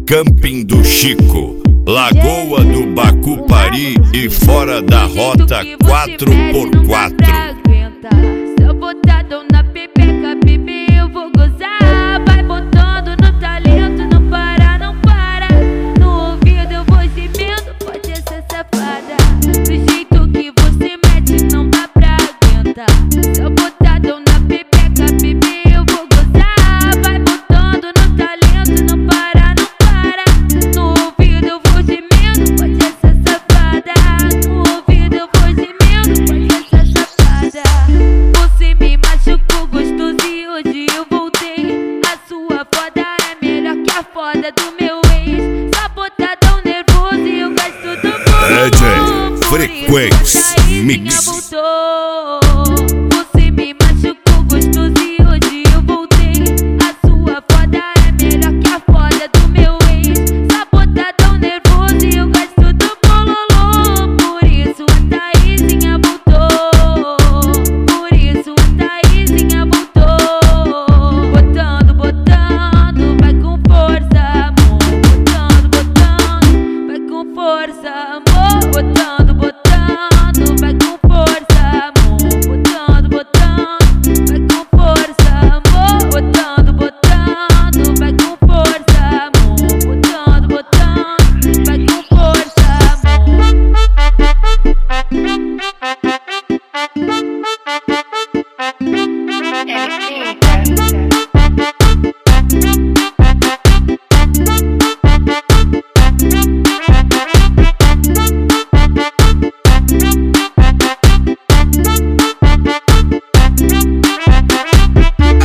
Camping do Chico, Lagoa do Bacupari e fora da rota 4x4. Se eu botado na pepeca, bebê, eu vou gozar. Vai botando no talento, não para, não para. No ouvido eu vou gemendo, pode ser safada. Do jeito que você mete, não dá pra aguentar. Se eu botado na pepeca, bebê, eu vou gozar. Vai botando no talento, não para, não para. No ouvido eu vou gemendo, pode ser safada. No ouvido eu vou gemendo, pode ser safada. Você me machucou gostoso e hoje eu voltei. A sua foda é melhor que a foda do meu ex. Só botadão nervoso e eu gasto do bom. DJ Frequência Mix. Voltou.